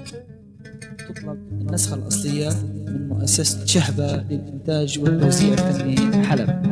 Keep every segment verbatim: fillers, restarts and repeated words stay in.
تطلب النسخة الأصلية من مؤسسة شهبة للإنتاج والتوزيع الفني حلب.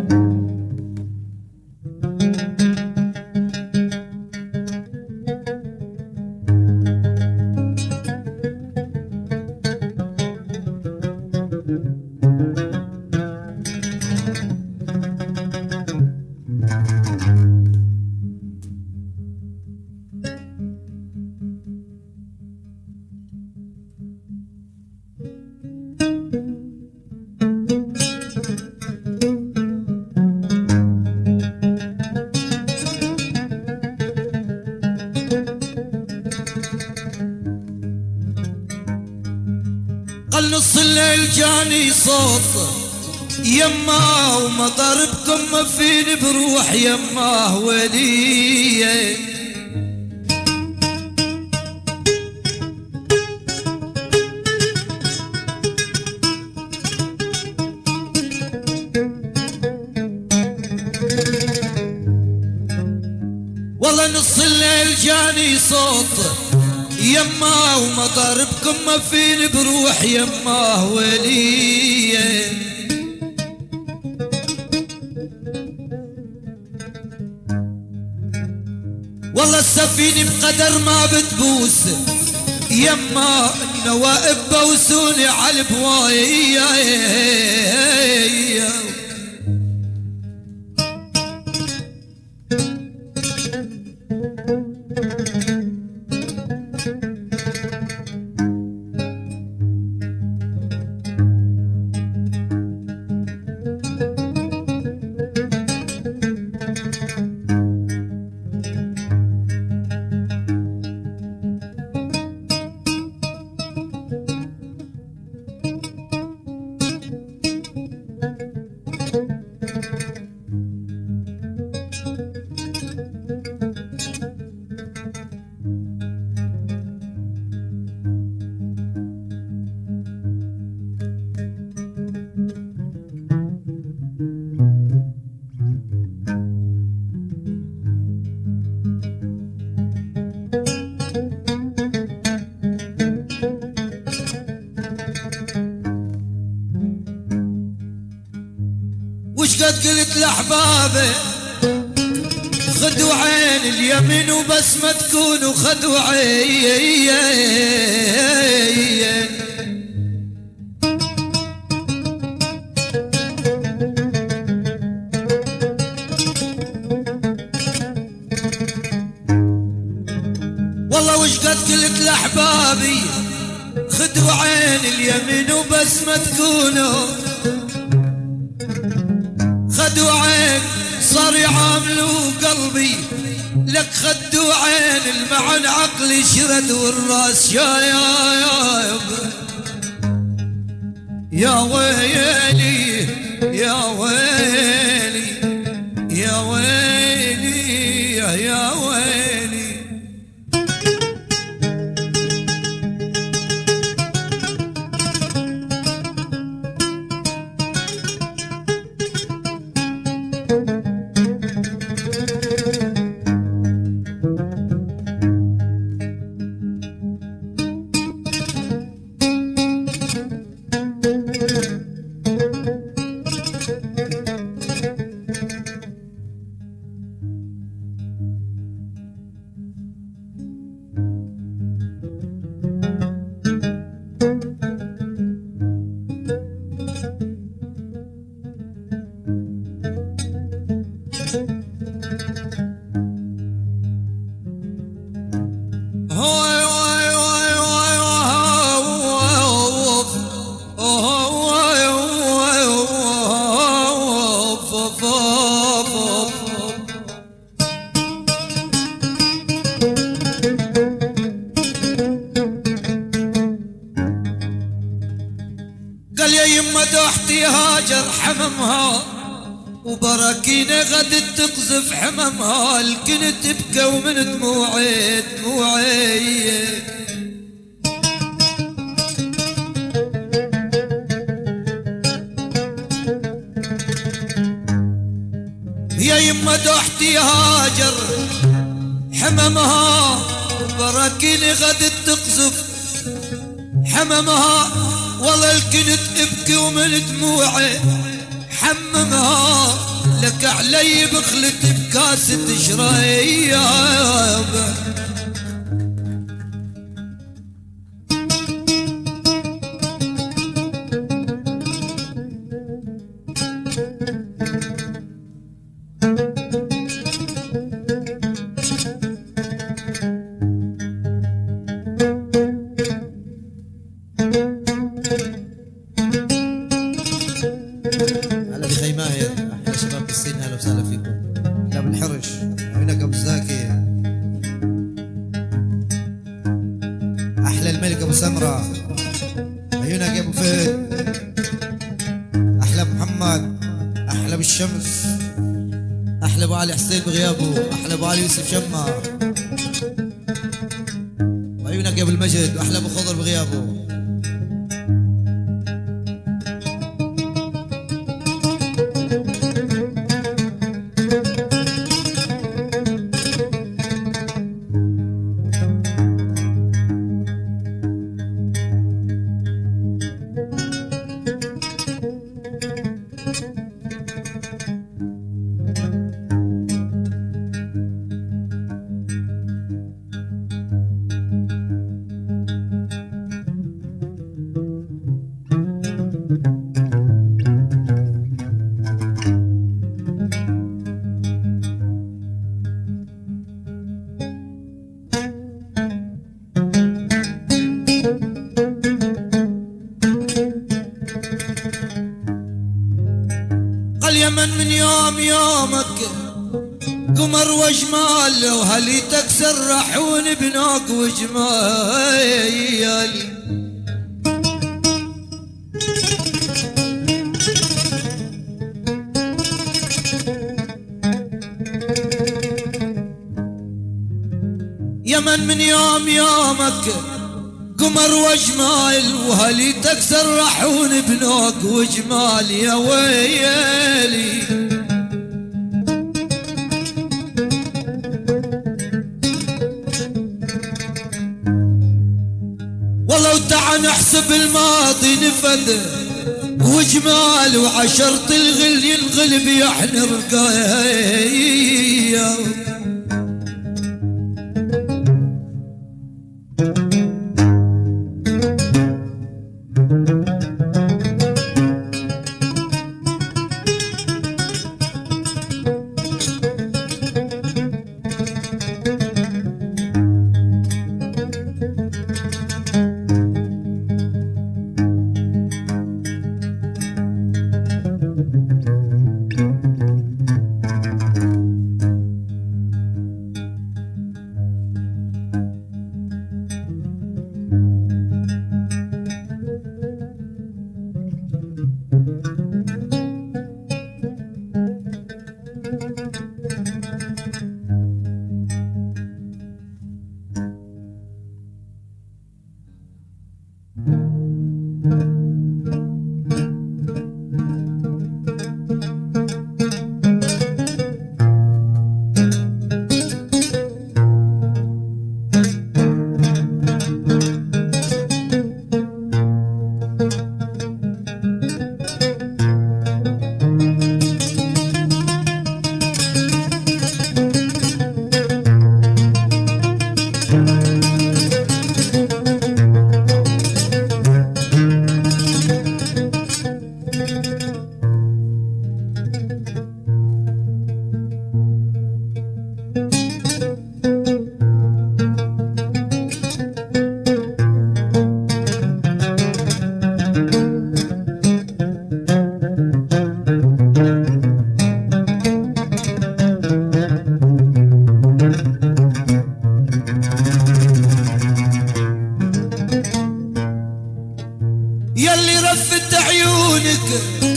قل نص الليل جاني صوت يما ومطر بكم فيني بروح يما ولي. والله نص الليل جاني صوت يما ومطر بكم فيني بروح يما ولي. والله السفينة بقدر ما بتبوس يما النوائب بوسوني على البواي. وش قد قلت لأحبابي خذوا عين اليمين وبس ما تكونوا خذوا عين. والله وش قد قلت لأحبابي خذوا عين اليمين وبس ما تكونوا خدوا عين صار يعاملوا قلبي لك خدوا عين المعن عقلي شرد والراس يا يا يا يا ويلي يا ويلي يا ويلي يا يا ويلي. قال يا يما دوحتي هاجر حممها وبراكينة غدت تقذف حممها الكنت تبكى ومن دموعي دموعي. يا يما دوحتي هاجر حممها وبراكينة غدت تقذف حممها والله الكنت ابكي ومن دموعي حممها لك علي بخلت بكاسة شرياب. هلا بخي ماهر، احلى شباب بالسن، هلا وسهلا فيكم. هلا بالحرش، عيونك ابو زاكي، احلى الملك ابو سمره، عيونك يا ابو فهد، احلى محمد، احلى بالشمس، احلى ابو علي حسين بغيابه، احلى ابو علي يوسف شمه، وعيونك يا ابو المجد، واحلى ابو خضر بغيابه. اليمن من يوم يومك قمر وجمال، وهليتك سرحون بنوك وجمال. يمن من يوم يومك قمر وجمال، وهليتك سرحون بنوك وجمال يا ويلي. والله وتعا نحسب الماضي نفد وجمال، وعشرة الغل ينغلب يحن رقايا. يلي رفت عيونك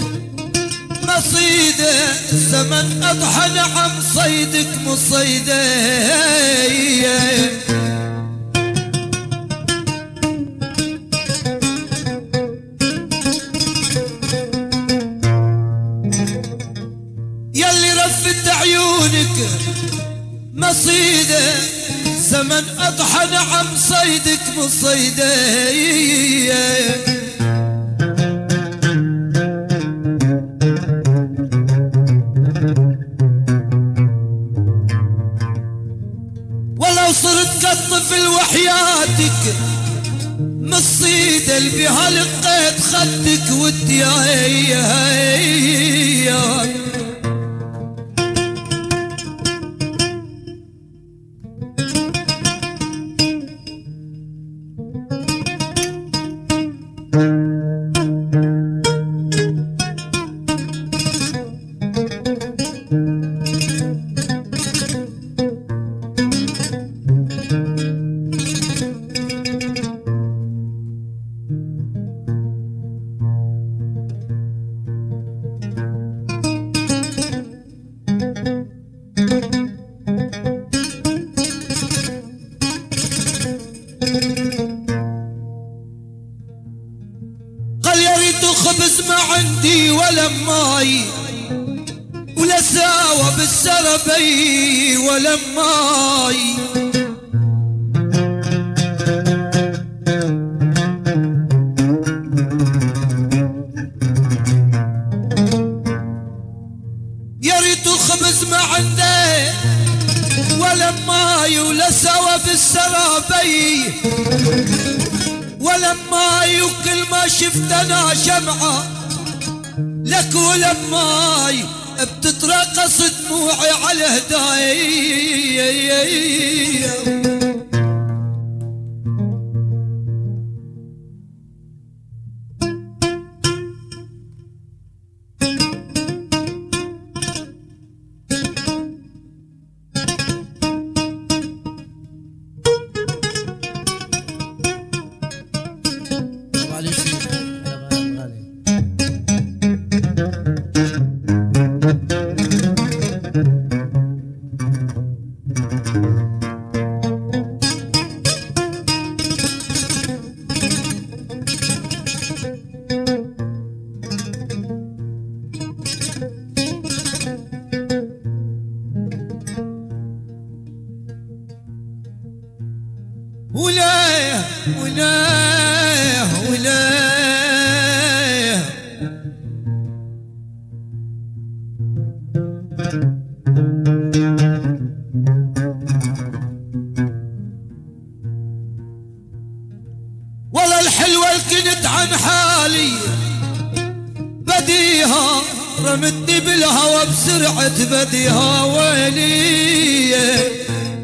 مصيده، الزمن اضحى نعم صيدك مصيده. يلي رفت عيونك مصيده، زمن اضحى نعم صيدك من صيدي. ولو صرت كالطفل وحياتك مصيد اللي بها لقيت خدك ودي. قال يا ريت خبز ما عندي ولا ماي ولا ساوى بالسربي ولا ماي. يا ريت خبز ما عنده ولا ماي ولا ساوى بالسربي ولا ماي، وكل ما شفت انا شمعة لك ولا ماي بتترقص دموعي على هدايا. ولا ولا ولا والله الحلوة اللي كنت عن حالي بديها رمتني بالهوى بسرعة بديها ويلي.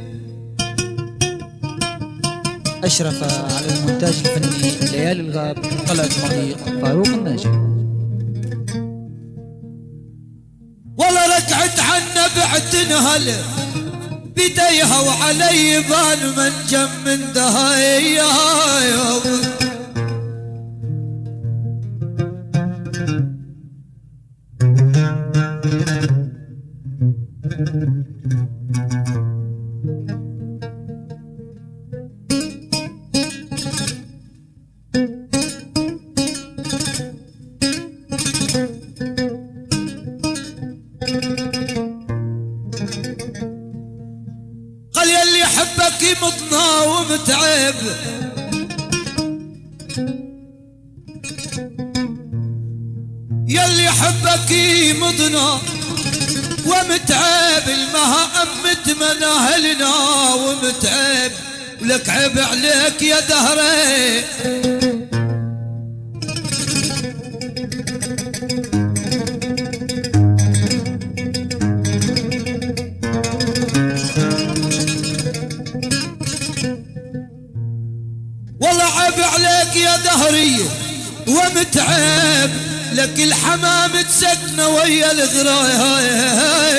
أشرف على المونتاج الفني ليالي الغاب قلعة مريق فاروق الناجي. والله رجعت عنا بعت نهل بديها وعلي بان من جم من دهايا. قال يلي يحبك مضنا ومتعب يلي يحبك مضنا ومتعب المها أمت مناهلنا ومتعب ولك عيب عليك يا دهري. والله عيب عليك يا دهري ومتعب لك الحمام تسكن ويا الغراي.